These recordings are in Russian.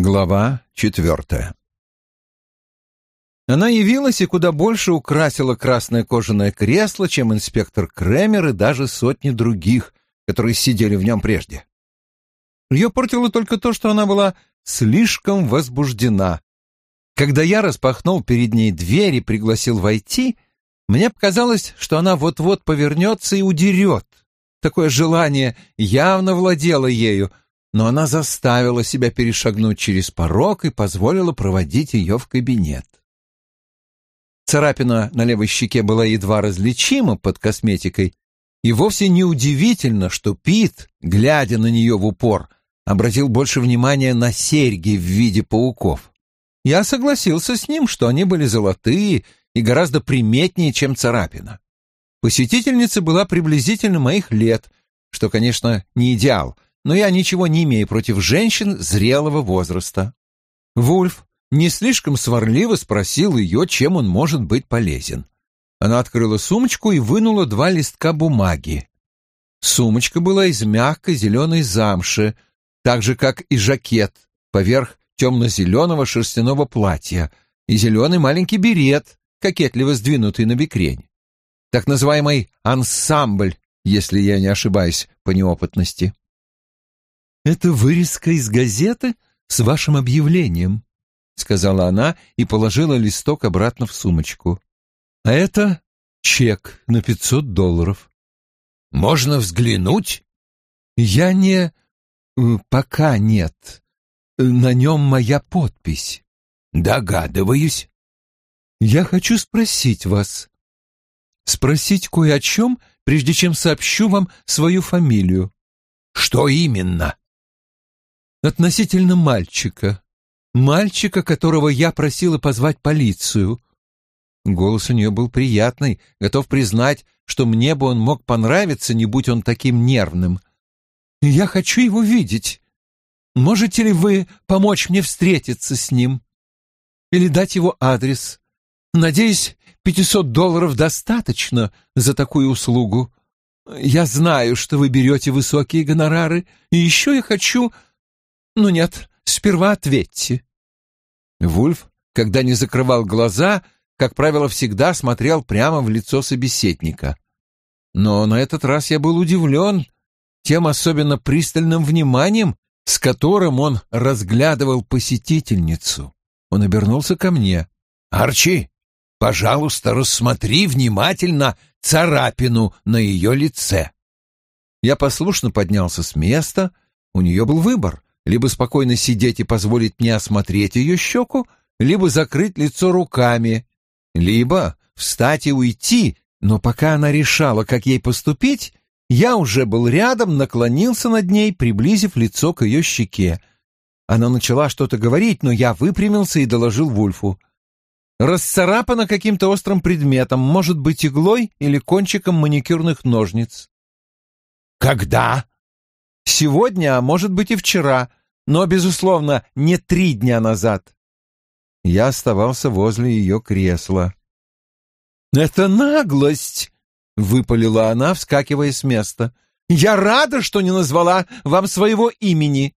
Глава 4. Она явилась и куда больше украсила красное кожаное кресло, чем инспектор Кремер и даже сотни других, которые сидели в нем прежде. Ее портило только то, что она была слишком возбуждена. Когда я распахнул перед ней дверь и пригласил войти, мне показалось, что она вот-вот повернется и удерет. Такое желание явно владело ею, но она заставила себя перешагнуть через порог и позволила проводить ее в кабинет. Царапина на левой щеке была едва различима под косметикой, и вовсе не удивительно, что Пит, глядя на нее в упор, обратил больше внимания на серьги в виде пауков. Я согласился с ним, что они были золотые и гораздо приметнее, чем царапина. Посетительница была приблизительно моих лет, что, конечно, не идеал, но я ничего не имею против женщин зрелого возраста. Вульф не слишком сварливо спросил ее, чем он может быть полезен. Она открыла сумочку и вынула 2 листка бумаги. Сумочка была из мягкой зеленой замши, так же, как и жакет, поверх темно-зеленого шерстяного платья, и зеленый маленький берет, кокетливо сдвинутый на бекрень. Так называемый ансамбль, если я не ошибаюсь по неопытности. «Это вырезка из газеты с вашим объявлением», — сказала она и положила листок обратно в сумочку. «А это чек на $500. «Можно взглянуть?» «Я не... пока нет. На нем моя подпись». «Догадываюсь». «Я хочу спросить вас. Спросить кое о чем, прежде чем сообщу вам свою фамилию». «Что именно?» «Относительно мальчика. Мальчика, которого я просила позвать полицию». Голос у нее был приятный, готов признать, что мне бы он мог понравиться, не будь он таким нервным. «Я хочу его видеть. Можете ли вы помочь мне встретиться с ним? Или дать его адрес? Надеюсь, $500 достаточно за такую услугу. Я знаю, что вы берете высокие гонорары, и еще я хочу... Ну нет, сперва ответьте». Вульф, когда не закрывал глаза, как правило, всегда смотрел прямо в лицо собеседника. Но на этот раз я был удивлен тем особенно пристальным вниманием, с которым он разглядывал посетительницу. Он обернулся ко мне. «Арчи, пожалуйста, рассмотри внимательно царапину на ее лице». Я послушно поднялся с места. У нее был выбор: либо спокойно сидеть и позволить мне осмотреть ее щеку, либо закрыть лицо руками, либо встать и уйти, но пока она решала, как ей поступить, я уже был рядом, наклонился над ней, приблизив лицо к ее щеке. Она начала что-то говорить, но я выпрямился и доложил Вульфу. «Расцарапана каким-то острым предметом, может быть, иглой или кончиком маникюрных ножниц». «Когда?» «Сегодня, а может быть и вчера, но, безусловно, не 3 дня назад». Я оставался возле ее кресла. «Это наглость!» — выпалила она, вскакивая с места. «Я рада, что не назвала вам своего имени».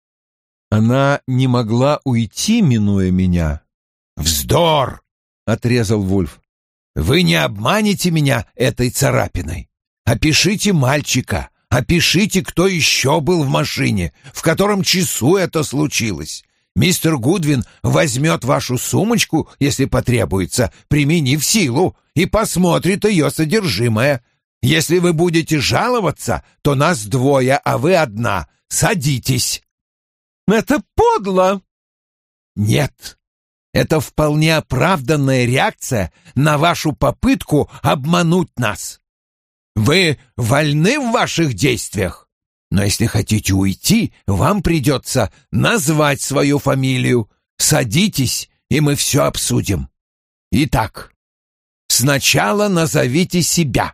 Она не могла уйти, минуя меня. «Вздор!» — отрезал Вульф. «Вы не обманете меня этой царапиной. Опишите мальчика, опишите, кто еще был в машине, в котором часу это случилось. Мистер Гудвин возьмет вашу сумочку, если потребуется, применив силу, и посмотрит ее содержимое. Если вы будете жаловаться, то нас 2, а вы 1. Садитесь». «Это подло!» «Нет, это вполне оправданная реакция на вашу попытку обмануть нас. Вы вольны в ваших действиях. Но если хотите уйти, вам придется назвать свою фамилию. Садитесь, и мы все обсудим. Итак, сначала назовите себя».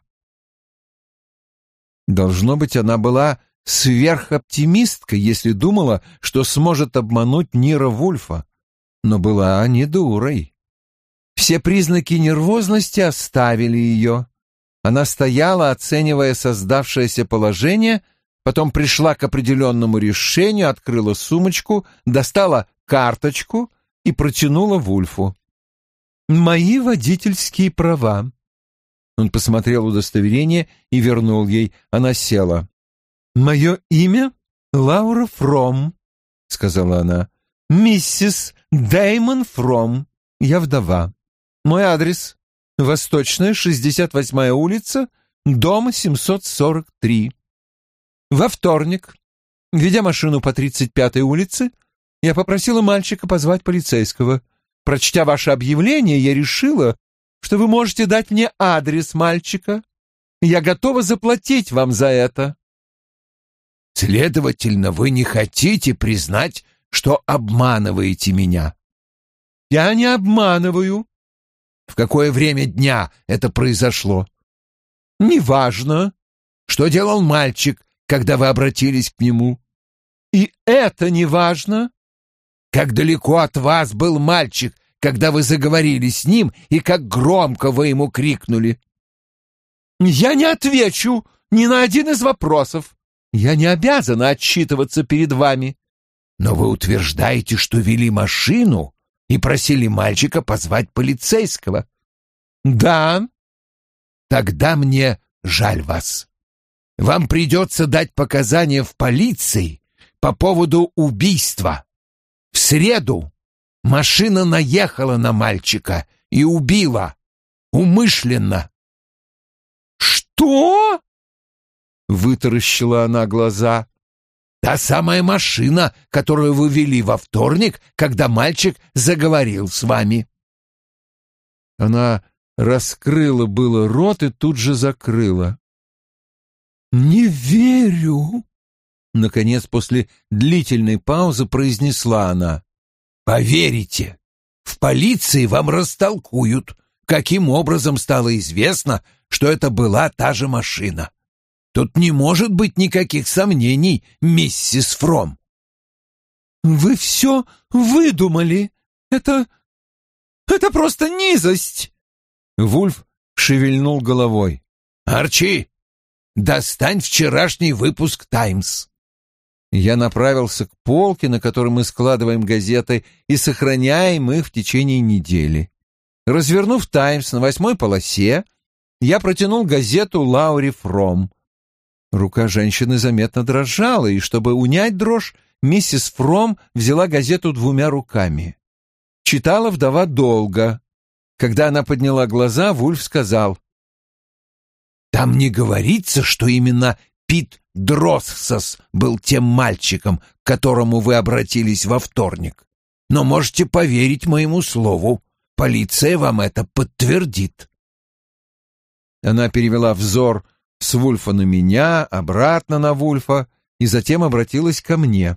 Должно быть, она была сверхоптимисткой, если думала, что сможет обмануть Нира Вульфа, но была не дурой. Все признаки нервозности оставили ее. Она стояла, оценивая создавшееся положение, потом пришла к определенному решению, открыла сумочку, достала карточку и протянула Вульфу. «Мои водительские права». Он посмотрел удостоверение и вернул ей. Она села. «Мое имя Лаура Фром», — сказала она. «Миссис Дэймон Фром. Я вдова. Мой адрес — Восточная, 68-я улица, дом 743. Во вторник, ведя машину по 35-й улице, я попросила мальчика позвать полицейского. Прочтя ваше объявление, я решила, что вы можете дать мне адрес мальчика. Я готова заплатить вам за это». «Следовательно, вы не хотите признать, что обманываете меня?» «Я не обманываю». «В какое время дня это произошло?» «Неважно». «Что делал мальчик, когда вы обратились к нему?» «И это неважно». «Как далеко от вас был мальчик, когда вы заговорили с ним, и как громко вы ему крикнули?» «Я не отвечу ни на один из вопросов. Я не обязана отчитываться перед вами». «Но вы утверждаете, что вели машину и просили мальчика позвать полицейского?» «Да». «Тогда мне жаль вас. Вам придется дать показания в полиции по поводу убийства. В среду машина наехала на мальчика и убила. Умышленно». «Что?» — вытаращила она глаза. «Та самая машина, которую вы вели во вторник, когда мальчик заговорил с вами». Она раскрыла было рот и тут же закрыла. «Не верю», — наконец после длительной паузы произнесла она. «Поверите, в полиции вам растолкуют, каким образом стало известно, что это была та же машина. Тут не может быть никаких сомнений, миссис Фром». «Вы все выдумали. Это просто низость!» Вульф шевельнул головой. «Арчи, достань вчерашний выпуск «Таймс». Я направился к полке, на которой мы складываем газеты и сохраняем их в течение недели. Развернув «Таймс» на 8-й полосе, я протянул газету Лауре Фром. Рука женщины заметно дрожала, и чтобы унять дрожь, миссис Фром взяла газету 2 руками. Читала вдова долго. Когда она подняла глаза, Вульф сказал: «Там не говорится, что именно Пит Дроссос был тем мальчиком, к которому вы обратились во вторник. Но можете поверить моему слову, полиция вам это подтвердит». Она перевела взор с Вульфа на меня, обратно на Вульфа, и затем обратилась ко мне.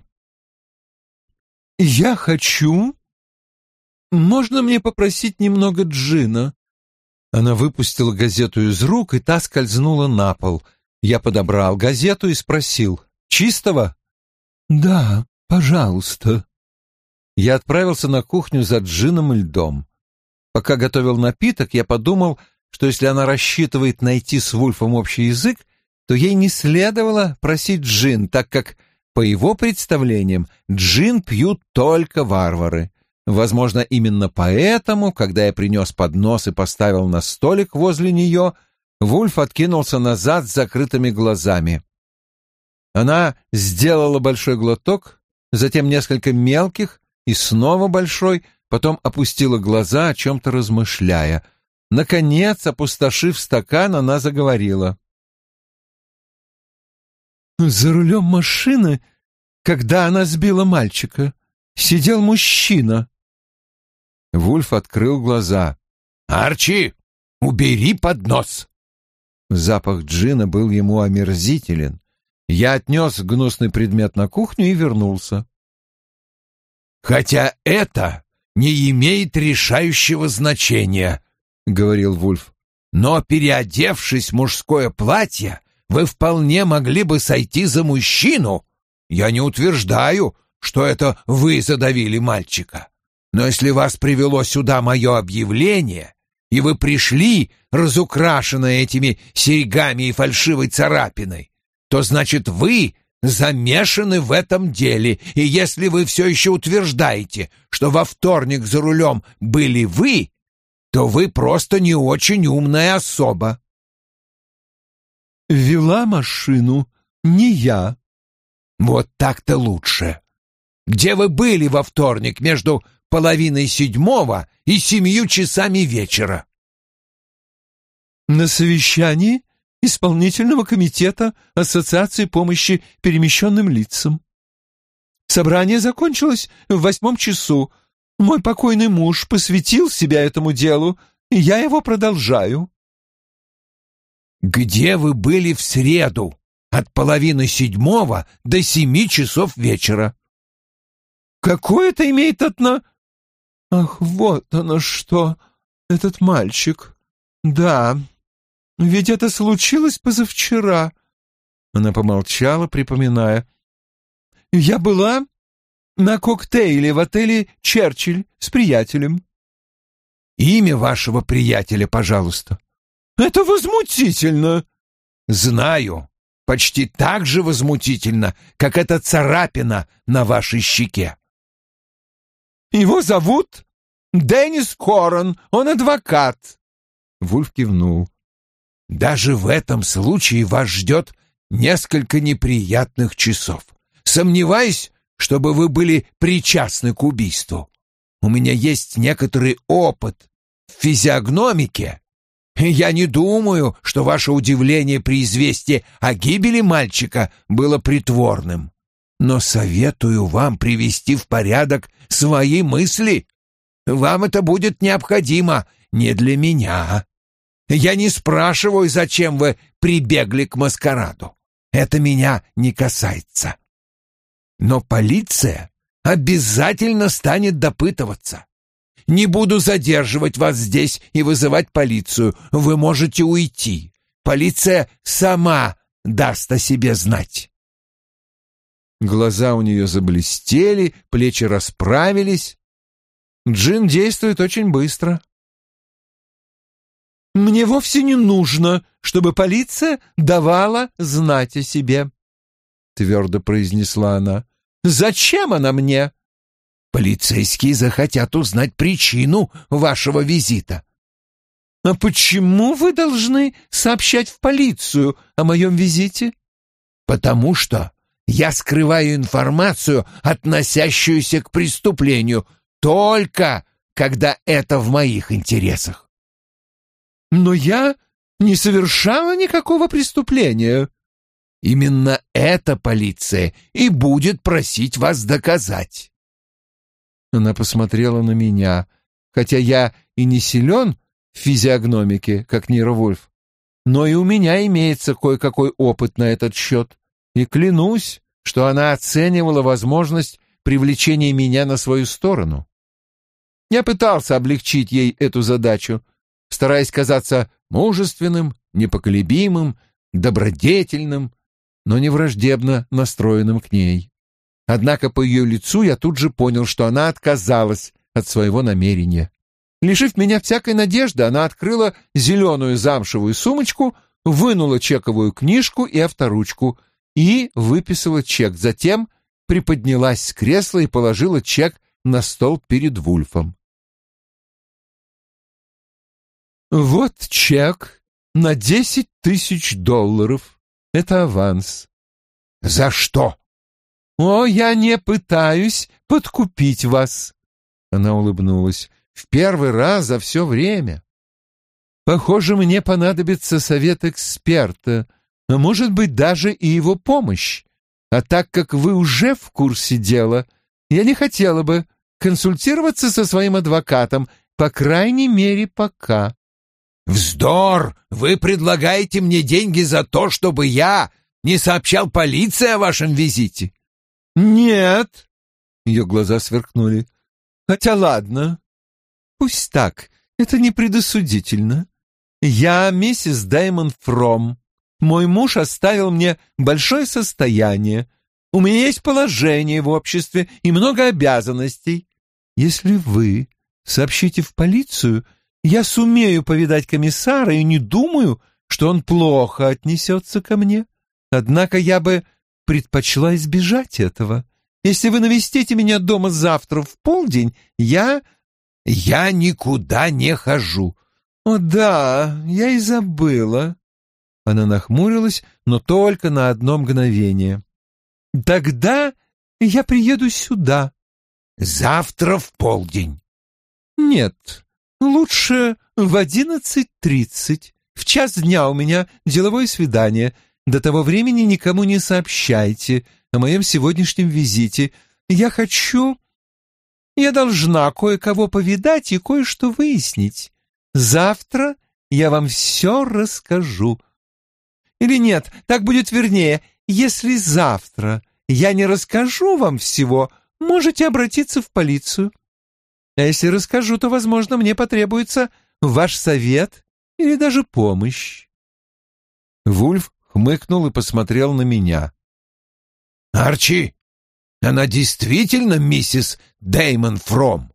«Я хочу... Можно мне попросить немного джина?» Она выпустила газету из рук, и та скользнула на пол. Я подобрал газету и спросил: «Чистого?» «Да, пожалуйста». Я отправился на кухню за джином и льдом. Пока готовил напиток, я подумал, что если она рассчитывает найти с Вульфом общий язык, то ей не следовало просить джин, так как, по его представлениям, джин пьют только варвары. Возможно, именно поэтому, когда я принес поднос и поставил на столик возле нее, Вульф откинулся назад с закрытыми глазами. Она сделала большой глоток, затем несколько мелких и снова большой, потом опустила глаза, о чем-то размышляя. Наконец, опустошив стакан, она заговорила. «За рулем машины, когда она сбила мальчика, сидел мужчина». Вульф открыл глаза. «Арчи, убери поднос!» Запах джина был ему омерзителен. Я отнес гнусный предмет на кухню и вернулся. «Хотя это не имеет решающего значения», — говорил Вульф. «Но, переодевшись в мужское платье, вы вполне могли бы сойти за мужчину. Я не утверждаю, что это вы задавили мальчика. Но если вас привело сюда мое объявление, и вы пришли, разукрашенные этими серьгами и фальшивой царапиной, то значит вы замешаны в этом деле, и если вы все еще утверждаете, что во вторник за рулем были вы, то вы просто не очень умная особа». «Вела машину не я». «Вот так-то лучше. Где вы были во вторник между 6:30 и 7 часами вечера?» «На совещании исполнительного комитета Ассоциации помощи перемещенным лицам. Собрание закончилось в 8 часу. Мой покойный муж посвятил себя этому делу, и я его продолжаю». «Где вы были в среду от 6:30 до 7 часов вечера?» «Какое это имеет Ах, вот оно что, этот мальчик. Да, ведь это случилось позавчера». Она помолчала, припоминая. «Я была на коктейле в отеле «Черчилль» с приятелем». «Имя вашего приятеля, пожалуйста». «Это возмутительно!» «Знаю. Почти так же возмутительно, как эта царапина на вашей щеке». «Его зовут Деннис Корон, он адвокат». Вульф кивнул. «Даже в этом случае вас ждет несколько неприятных часов. Сомневаюсь, чтобы вы были причастны к убийству. У меня есть некоторый опыт в физиогномике. Я не думаю, что ваше удивление при известии о гибели мальчика было притворным. Но советую вам привести в порядок свои мысли. Вам это будет необходимо не для меня. Я не спрашиваю, зачем вы прибегли к маскараду. Это меня не касается. Но полиция обязательно станет допытываться. Не буду задерживать вас здесь и вызывать полицию. Вы можете уйти. Полиция сама даст о себе знать». Глаза у нее заблестели, плечи расправились. Джин действует очень быстро. «Мне вовсе не нужно, чтобы полиция давала знать о себе», — твердо произнесла она. «Зачем она мне?» «Полицейские захотят узнать причину вашего визита». «А почему вы должны сообщать в полицию о моем визите?» «Потому что я скрываю информацию, относящуюся к преступлению, только когда это в моих интересах». «Но я не совершала никакого преступления». «Именно эта полиция и будет просить вас доказать». Она посмотрела на меня, хотя я и не силен в физиогномике, как нейровульф, но и у меня имеется кое-какой опыт на этот счет, и клянусь, что она оценивала возможность привлечения меня на свою сторону. Я пытался облегчить ей эту задачу, стараясь казаться мужественным, непоколебимым, добродетельным, но не враждебно настроенным к ней. Однако по ее лицу я тут же понял, что она отказалась от своего намерения. Лишив меня всякой надежды, она открыла зеленую замшевую сумочку, вынула чековую книжку и авторучку и выписала чек. Затем приподнялась с кресла и положила чек на стол перед Вульфом. «Вот чек на $10 000. Это аванс». «За что?» «О, я не пытаюсь подкупить вас», — она улыбнулась, — «в первый раз за все время. Похоже, мне понадобится совет эксперта, а может быть, даже и его помощь. А так как вы уже в курсе дела, я не хотела бы консультироваться со своим адвокатом, по крайней мере, пока». «Вздор! Вы предлагаете мне деньги за то, чтобы я не сообщал полиции о вашем визите?» «Нет», — ее глаза сверкнули. «Хотя ладно, пусть так, это не предосудительно. Я миссис Дэймон Фром. Мой муж оставил мне большое состояние. У меня есть положение в обществе и много обязанностей. Если вы сообщите в полицию, я сумею повидать комиссара и не думаю, что он плохо отнесется ко мне. Однако я бы предпочла избежать этого. Если вы навестите меня дома завтра в полдень, я никуда не хожу». «О да, я и забыла». Она нахмурилась, но только на одно мгновение. «Тогда я приеду сюда». «Завтра в полдень». «Нет, лучше в 11:30. В час дня у меня деловое свидание. До того времени никому не сообщайте о моем сегодняшнем визите. Я должна кое-кого повидать и кое-что выяснить. Завтра я вам все расскажу. Или нет, так будет вернее. Если завтра я не расскажу вам всего, можете обратиться в полицию. А если расскажу, то, возможно, мне потребуется ваш совет или даже помощь». Вульф хмыкнул и посмотрел на меня. «Арчи, она действительно миссис Дэймон Фром?»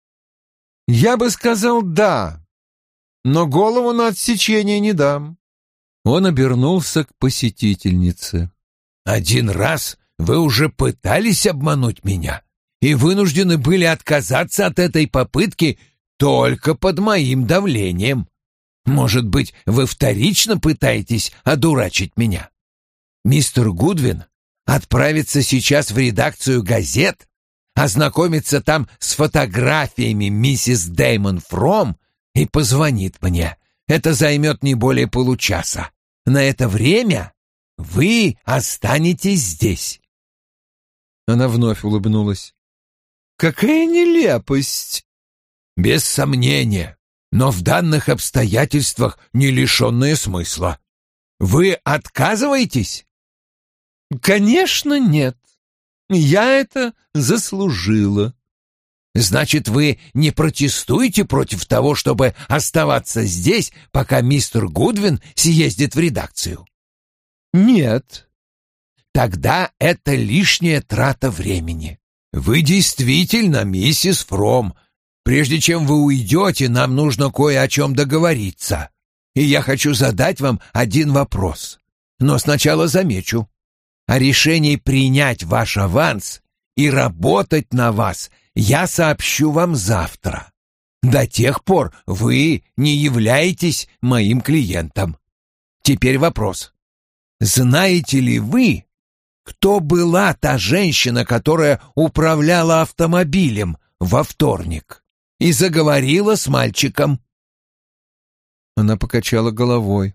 «Я бы сказал да, но голову на отсечение не дам». Он обернулся к посетительнице. «Один раз вы уже пытались обмануть меня и вынуждены были отказаться от этой попытки только под моим давлением. Может быть, вы вторично пытаетесь одурачить меня? Мистер Гудвин отправится сейчас в редакцию газет, ознакомится там с фотографиями миссис Дэймон Фром и позвонит мне. Это займет не более получаса. На это время вы останетесь здесь». Она вновь улыбнулась. «Какая нелепость!» «Без сомнения, но в данных обстоятельствах не лишенное смысла. Вы отказываетесь?» «Конечно, нет. Я это заслужила». «Значит, вы не протестуете против того, чтобы оставаться здесь, пока мистер Гудвин съездит в редакцию?» «Нет». «Тогда это лишняя трата времени. Вы действительно миссис Фром. Прежде чем вы уйдете, нам нужно кое о чем договориться. И я хочу задать вам один вопрос. Но сначала замечу. О решении принять ваш аванс и работать на вас я сообщу вам завтра. До тех пор вы не являетесь моим клиентом. Теперь вопрос. Знаете ли вы, кто была та женщина, которая управляла автомобилем во вторник и заговорила с мальчиком?» Она покачала головой.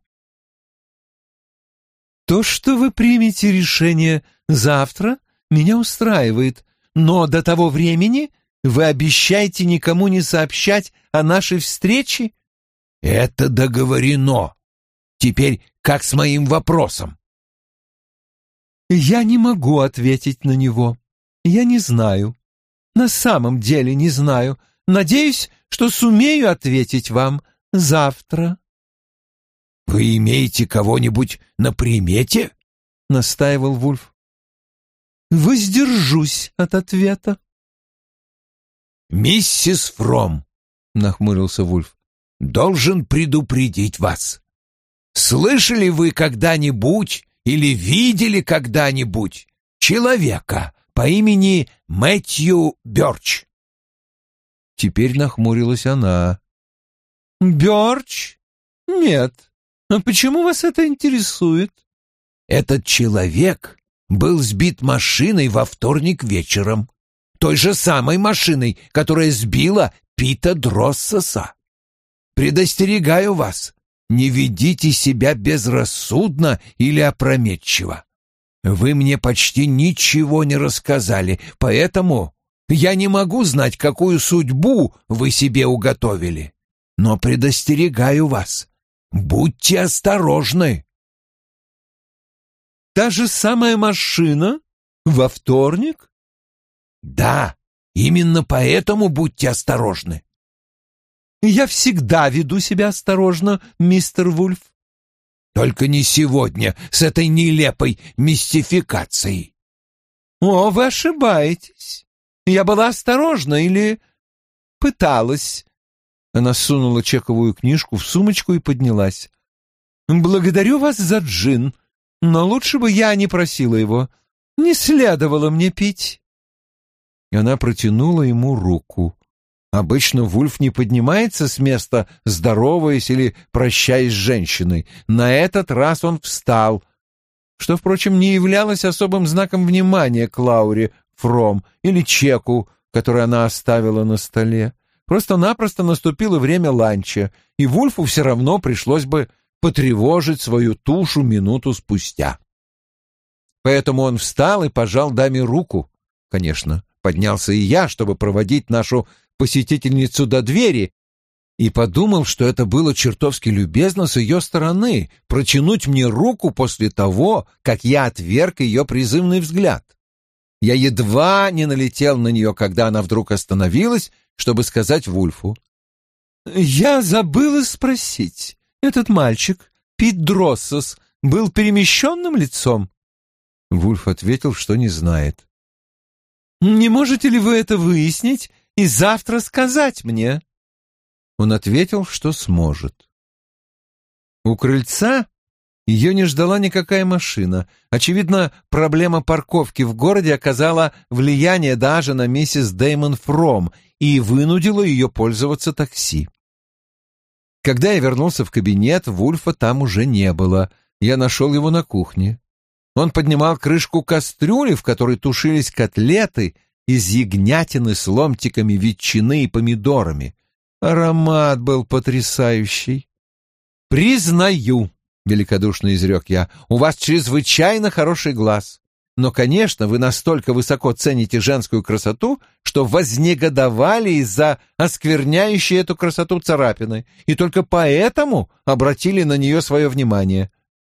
«То, что вы примете решение завтра, меня устраивает, но до того времени вы обещаете никому не сообщать о нашей встрече?» «Это договорено. Теперь как с моим вопросом?» «Я не могу ответить на него. Я не знаю. На самом деле не знаю. Надеюсь, что сумею ответить вам завтра». «Вы имеете кого-нибудь на примете?» — настаивал Вульф. «Воздержусь от ответа». «Миссис Фром», — нахмурился Вульф, — «должен предупредить вас. Слышали вы когда-нибудь или видели когда-нибудь человека по имени Мэтью Бёрч?» Теперь нахмурилась она. «Бёрч? Нет. А почему вас это интересует?» «Этот человек был сбит машиной во вторник вечером. Той же самой машиной, которая сбила Пита Дроссоса. Предостерегаю вас, не ведите себя безрассудно или опрометчиво. Вы мне почти ничего не рассказали, поэтому я не могу знать, какую судьбу вы себе уготовили. Но предостерегаю вас, будьте осторожны». «Та же самая машина? Во вторник?» «Да, именно поэтому будьте осторожны». «Я всегда веду себя осторожно, мистер Вульф». «Только не сегодня, с этой нелепой мистификацией». «О, вы ошибаетесь. Я была осторожна или пыталась». Она сунула чековую книжку в сумочку и поднялась. «Благодарю вас за джин, но лучше бы я не просила его. Не следовало мне пить». Она протянула ему руку. Обычно Вульф не поднимается с места, здороваясь или прощаясь с женщиной. На этот раз он встал, что, впрочем, не являлось особым знаком внимания к Лауре Фром или чеку, который она оставила на столе. Просто-напросто наступило время ланча, и Вульфу все равно пришлось бы потревожить свою тушу минуту спустя. Поэтому он встал и пожал даме руку. Конечно, поднялся и я, чтобы проводить нашу посетительницу до двери, и подумал, что это было чертовски любезно с ее стороны протянуть мне руку после того, как я отверг ее призывный взгляд. Я едва не налетел на нее, когда она вдруг остановилась, чтобы сказать Вульфу: «Я забыла спросить, этот мальчик, Пит Дроссос, был перемещенным лицом?» Вульф ответил, что не знает. «Не можете ли вы это выяснить и завтра сказать мне?» Он ответил, что сможет. У крыльца ее не ждала никакая машина. Очевидно, проблема парковки в городе оказала влияние даже на миссис Дэймон Фром и вынудила ее пользоваться такси. Когда я вернулся в кабинет, Вульфа там уже не было. Я нашел его на кухне. Он поднимал крышку кастрюли, в которой тушились котлеты из ягнятины с ломтиками ветчины и помидорами. Аромат был потрясающий. «Признаю», — великодушно изрек я, — «у вас чрезвычайно хороший глаз. Но, конечно, вы настолько высоко цените женскую красоту, что вознегодовали из-за оскверняющей эту красоту царапины, и только поэтому обратили на нее свое внимание».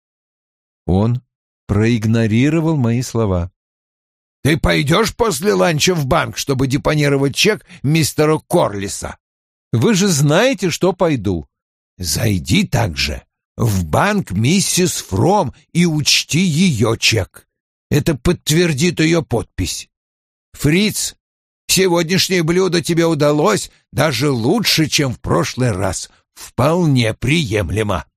Он проигнорировал мои слова. «Ты пойдешь после ланча в банк, чтобы депонировать чек мистеру Корлиса?» «Вы же знаете, что пойду». «Зайди также в банк миссис Фром и учти ее чек. Это подтвердит ее подпись. Фриц, сегодняшнее блюдо тебе удалось даже лучше, чем в прошлый раз. Вполне приемлемо».